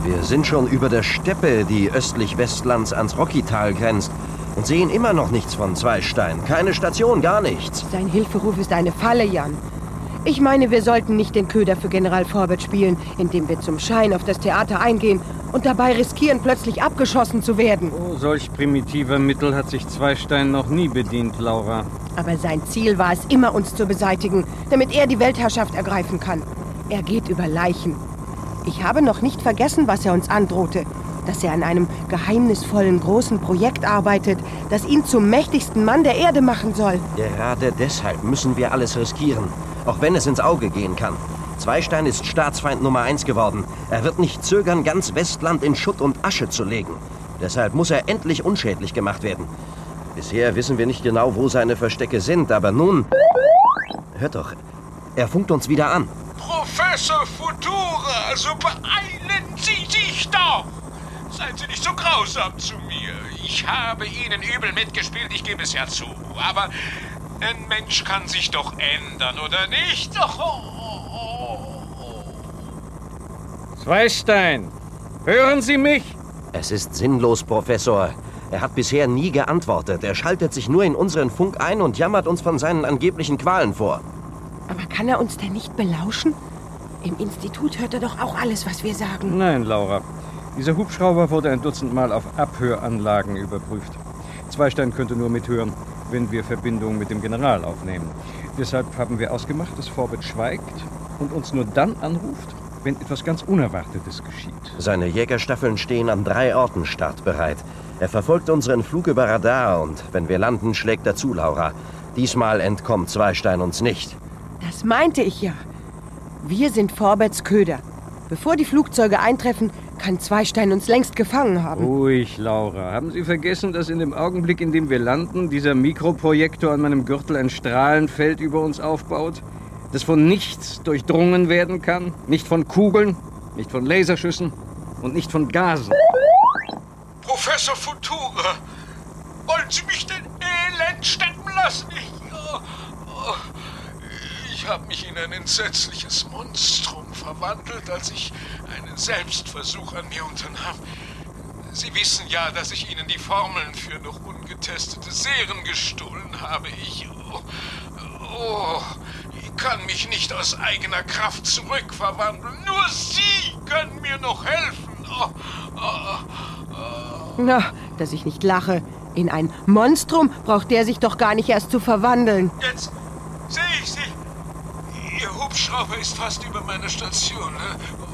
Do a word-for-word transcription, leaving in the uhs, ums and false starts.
Wir sind schon über der Steppe, die östlich Westlands ans Rockytal grenzt. Und sehen immer noch nichts von Zweistein. Keine Station, gar nichts. Sein Hilferuf ist eine Falle, Jan. Ich meine, wir sollten nicht den Köder für General Forbett spielen, indem wir zum Schein auf das Theater eingehen und dabei riskieren, plötzlich abgeschossen zu werden. Oh, solch primitiver Mittel hat sich Zweistein noch nie bedient, Laura. Aber sein Ziel war es immer, uns zu beseitigen, damit er die Weltherrschaft ergreifen kann. Er geht über Leichen. Ich habe noch nicht vergessen, was er uns androhte. Dass er an einem geheimnisvollen, großen Projekt arbeitet, das ihn zum mächtigsten Mann der Erde machen soll. Gerade deshalb müssen wir alles riskieren, auch wenn es ins Auge gehen kann. Zweistein ist Staatsfeind Nummer eins geworden. Er wird nicht zögern, ganz Westland in Schutt und Asche zu legen. Deshalb muss er endlich unschädlich gemacht werden. Bisher wissen wir nicht genau, wo seine Verstecke sind, aber nun... Hört doch, er funkt uns wieder an. Professor Futura, so beeilen Sie sich doch! Seien Sie nicht so grausam zu mir. Ich habe Ihnen übel mitgespielt, ich gebe es ja zu. Aber ein Mensch kann sich doch ändern, oder nicht? Oh, oh, oh. Zweistein, hören Sie mich? Es ist sinnlos, Professor. Er hat bisher nie geantwortet. Er schaltet sich nur in unseren Funk ein und jammert uns von seinen angeblichen Qualen vor. Aber kann er uns denn nicht belauschen? Im Institut hört er doch auch alles, was wir sagen. Nein, Laura. Dieser Hubschrauber wurde ein Dutzend Mal auf Abhöranlagen überprüft. Zweistein könnte nur mithören, wenn wir Verbindung mit dem General aufnehmen. Deshalb haben wir ausgemacht, dass Forbett schweigt und uns nur dann anruft, wenn etwas ganz Unerwartetes geschieht. Seine Jägerstaffeln stehen an drei Orten startbereit. Er verfolgt unseren Flug über Radar und wenn wir landen, schlägt er zu, Laura. Diesmal entkommt Zweistein uns nicht. Das meinte ich ja. Wir sind Forbetts Köder. Bevor die Flugzeuge eintreffen, kann Zweistein uns längst gefangen haben. Ruhig, Laura. Haben Sie vergessen, dass in dem Augenblick, in dem wir landen, dieser Mikroprojektor an meinem Gürtel ein Strahlenfeld über uns aufbaut, das von nichts durchdrungen werden kann? Nicht von Kugeln, nicht von Laserschüssen und nicht von Gasen. Professor Futura, wollen Sie mich denn elend sterben lassen? Ich, oh, oh, ich habe mich in ein entsetzliches Monstrum verwandelt, als ich einen Selbstversuch an mir unternahm. Sie wissen ja, dass ich Ihnen die Formeln für noch ungetestete Serien gestohlen habe. Ich, oh, oh, ich kann mich nicht aus eigener Kraft zurückverwandeln. Nur Sie können mir noch helfen. Oh, oh, oh. Na, dass ich nicht lache. In ein Monstrum braucht der sich doch gar nicht erst zu verwandeln. Jetzt sehe ich Sie. Ihr Hubschrauber ist fast über meine Station. Ne?